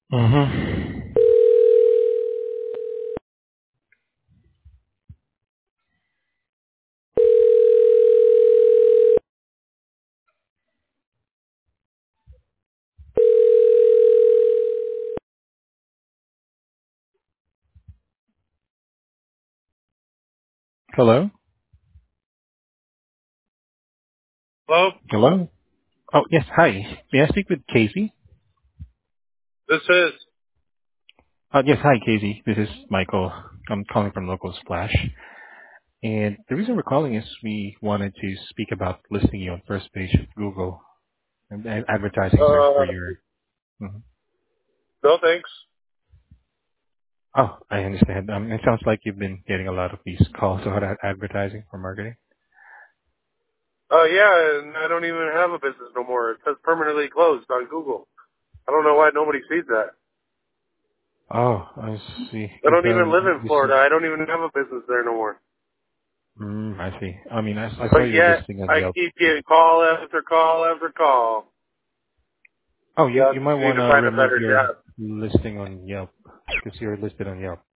Mm-hmm. Hello? Hello? Hello? Oh, yes, hi. May I speak with Casey? This is. Yes, hi, Casey. This is Michael. I'm calling from Local Splash. And the reason we're calling is we wanted to speak about listing you on first page of Google and advertising, sir, for your... Mhm. No thanks. Oh, I understand. It sounds like you've been getting a lot of these calls about advertising for marketing. Yeah, and I don't even have a business no more. It says permanently closed on Google. I don't know why nobody sees that. Oh, I see. I 'Cause, don't even live in this is... Florida. I don't even have a business there no more. I see. I mean, I saw But your yet, listing on I Yelp. keep getting call after call after call. Oh, Yeah, you might I need want to to find a remove better your job. listing on Yelp because you're listed on Yelp.